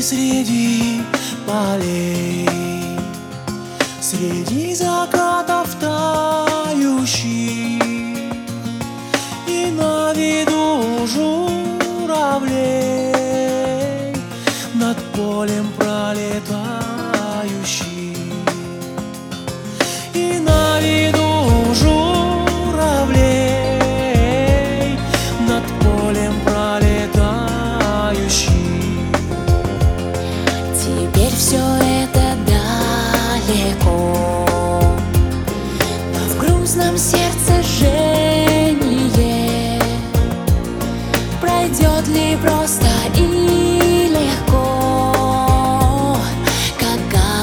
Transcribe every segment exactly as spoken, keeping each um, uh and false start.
среди полей, среди закатов тающих и на виду журавлей над полем пролетающих, и на виду журавлей над полем пролетающих. Теперь все это далеко, но в грустном сердце жжение. Пройдет ли просто и легко, как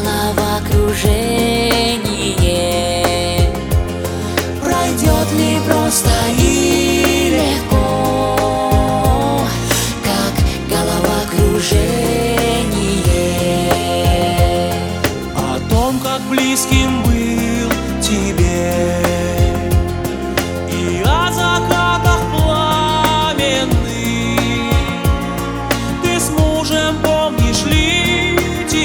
головокружение? Пройдет ли просто и легко, как головокружение? О том, как близким был тебе, и о закатах пламенных, ты с мужем помнишь ли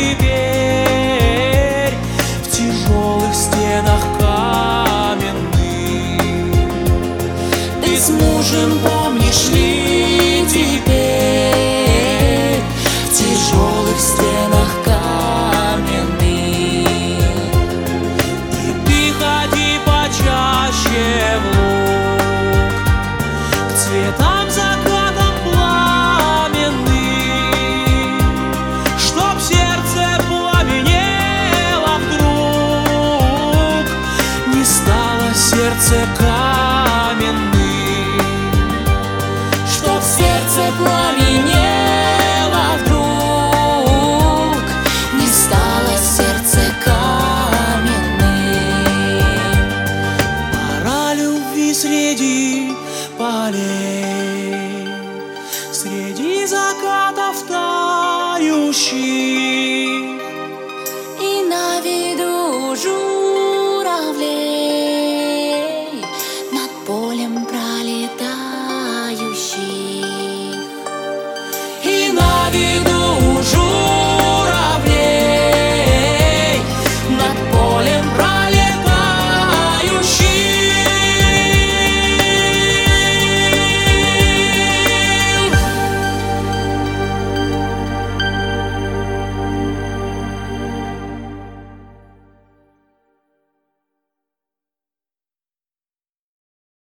теперь в тяжелых стенах каменных? Ты с мужем помнишь ли теперь в тяжелых стенах каменных? И ты ходи почаще в луг к цветам закатам пламенных, чтоб сердце пламенело вдруг, не стало сердце каменным, чтоб сердце пламенело вдруг, не стало сердце каменным. Пора любви среди полей, среди закатов тающих